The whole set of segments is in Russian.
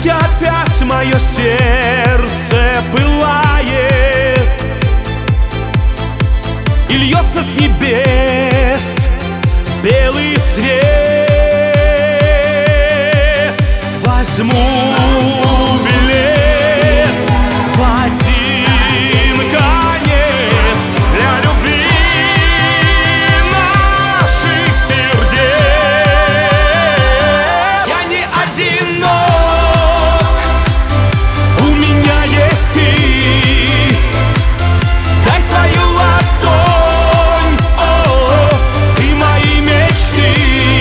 Есть опять мое сердце пылает, и льется с небес белый свет. Возьму билет в один конец для любви наших сердец. Я не одинок, у меня есть ты. Дай свою ладонь, ты мои мечты.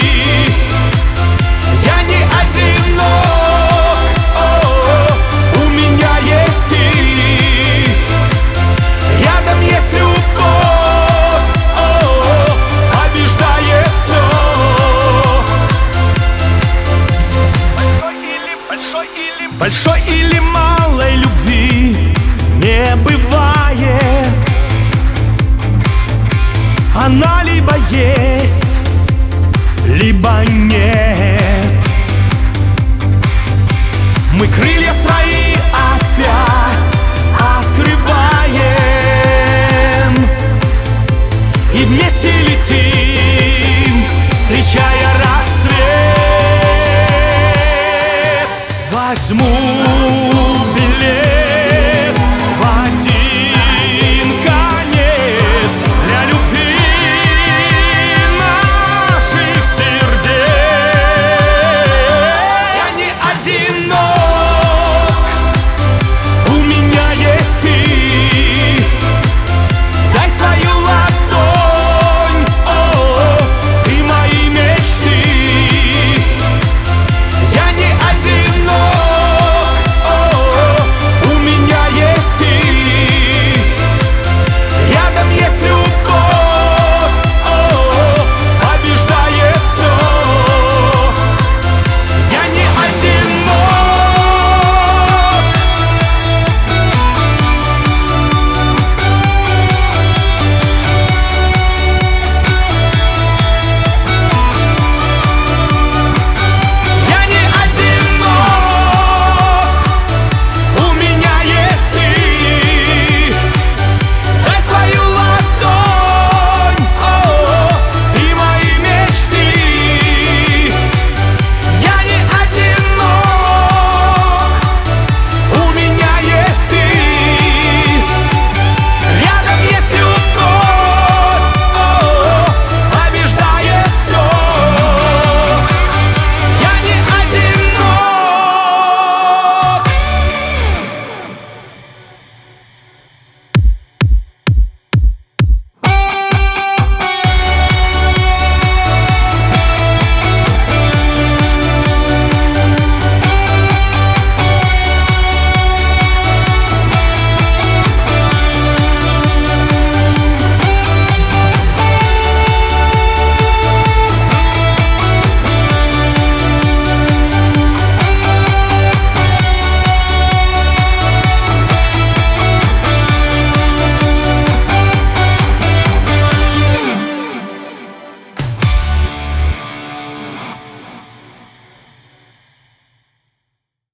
Я не одинок, у меня есть ты. Рядом есть любовь, побеждает все. Большой или малой любви не бывает. Она либо есть, либо нет. Мы крылья свои опять открываем и вместе летим, встречая рассвет. Возьму